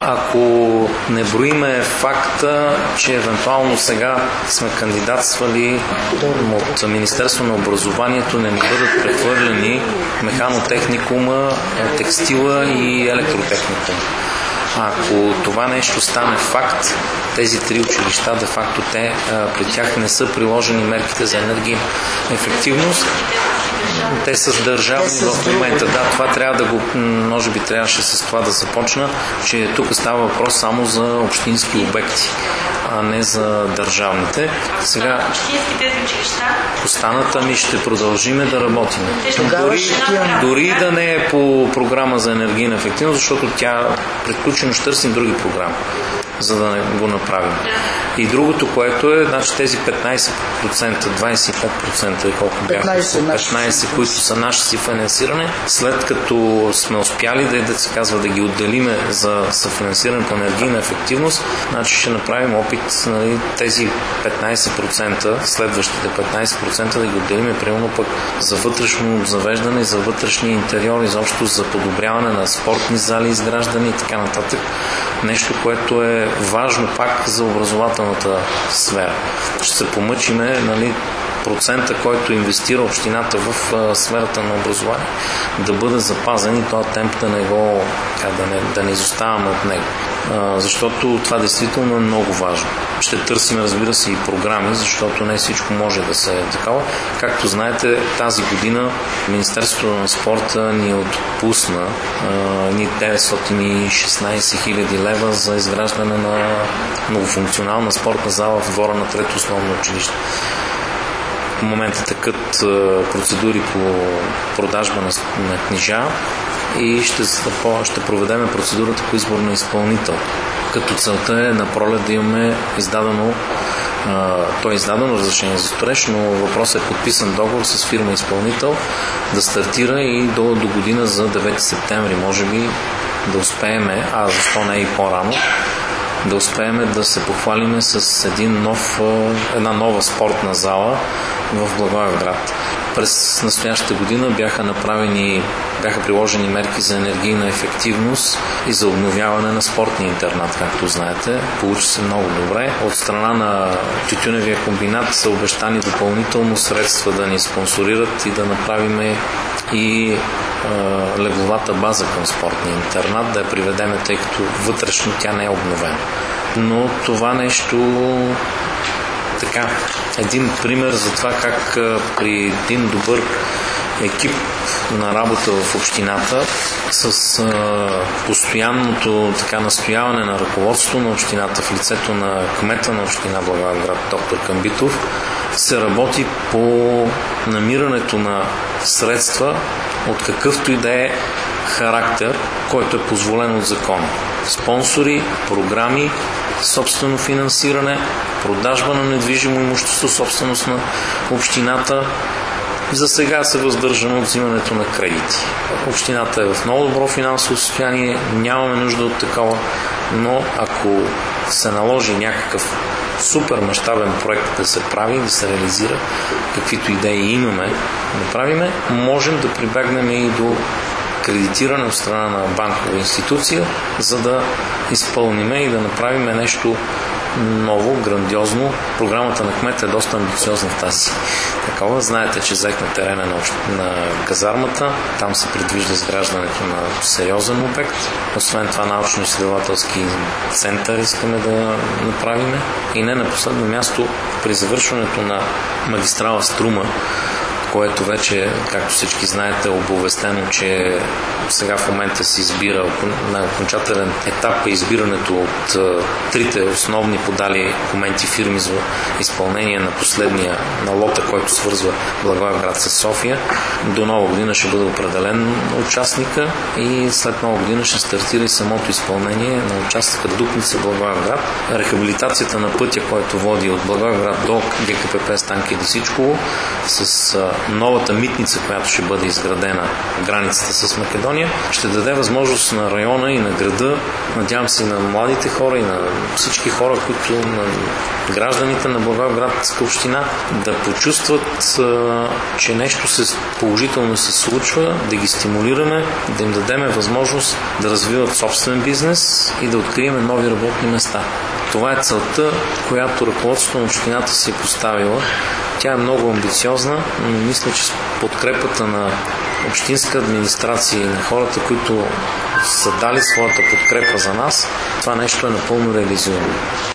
Ако не броиме факта, че евентуално сега сме кандидатствали от Министерство на образованието, не ни бъдат прехвърлени механотехникума, текстила и електротехникума. Ако това нещо стане факт, тези три училища, де-факто при тях не са приложени мерките за енергийна ефективност. Те са държавни в момента. Да, това трябва да го... Може би трябваше с това да започна, че тук става въпрос само за общински обекти, а не за държавните. Сега... Общинските училища? Останата ми ще продължиме да работим. Дори да не е по програма за енергийна ефективност, защото тя предключено ще търсим други програми, за да го направим. И другото, което е, значи тези 15%, 25% колко бяха, 15, които са наше си финансиране, след като сме успяли да се казва да ги отделиме за съфинансиране по енергийна ефективност, значи ще направим опит, нали, тези 15%, следващите 15% да ги отделиме примерно пък за вътрешно завеждане, за вътрешни интериори, изобщо за подобряване на спортни зали, изграждане и така нататък. Нещо, което е важно пак за образователната сфера. Ще се помъчиме, нали, процента, който инвестира общината в сферата на образование, да бъде запазен и този темп да не изоставаме от него. Защото това действително е много важно. Ще търсим, разбира се, и програми, защото не всичко може да се такава. Както знаете, тази година Министерството на спорта ни отпусна 916 хиляди лева за изграждане на многофункционална спортна зала в двора на трето основно училище. В момента текат процедури по продажба на книжа и ще проведем процедурата по избор на изпълнител. Като целта е на пролет да имаме издадено разрешение за строеж, но въпросът е подписан договор с фирма изпълнител да стартира и до година за 9 септември. Може би да успеем, защо не и по-рано, да успеем да се похвалиме с една нова спортна зала в Благоевград. През настоящата година бяха приложени мерки за енергийна ефективност и за обновяване на спортния интернат, както знаете. Получи се много добре. От страна на тютюневия комбинат са обещани допълнително средства да ни спонсорират и да направим и легловата база към спортния интернат, да я приведеме, тъй като вътрешно тя не е обновена. Но това нещо един пример за това как при един добър екип на работа в общината с постоянното настояване на ръководството на общината в лицето на кмета на община Благоевград доктор Камбитов се работи по намирането на средства от какъвто и да е характер, който е позволен от закона. Спонсори, програми, собствено финансиране, продажба на недвижимо имущество, собственост на общината. За сега се въздържаме от взимането на кредити. Общината е в много добро финансово състояние, нямаме нужда от такова, но ако се наложи някакъв супер мащабен проект да се прави, да се реализира, каквито идеи имаме да правиме, можем да прибегнем и до кредитиране от страна на банкова институция, за да изпълниме и да направим нещо ново, грандиозно. Програмата на кмета е доста амбициозна в тази такова. Знаете, че взехме терена на казармата. Там се предвижда изграждането на сериозен обект. Освен това, научно-изследователски център искаме да направим. И не на последно място, при завършването на магистрала Струма, което вече, както всички знаете, е оповестено, че сега в момента се избира на окончателен етап е избирането от трите основни подали документи фирми за изпълнение на последния на лота, който свързва Благоевград с София. До нова година ще бъде определен участника и след нова година ще стартира и самото изпълнение на участъка Дупница Благоевград. Рехабилитацията на пътя, който води от Благоевград до ГКПП Станки Лисичково с новата митница, която ще бъде изградена в границата с Македония, ще даде възможност на района и на града, надявам се и на младите хора и на всички хора, които на гражданите на Благоевградска община да почувстват, че нещо положително се случва, да ги стимулираме, да им дадем възможност да развиват собствен бизнес и да открием нови работни места. Това е целта, която ръководството на общината си е поставила. Тя е много амбициозна, но мисля, че с подкрепата на общинска администрация и на хората, които са дали своята подкрепа за нас, това нещо е напълно реализирано.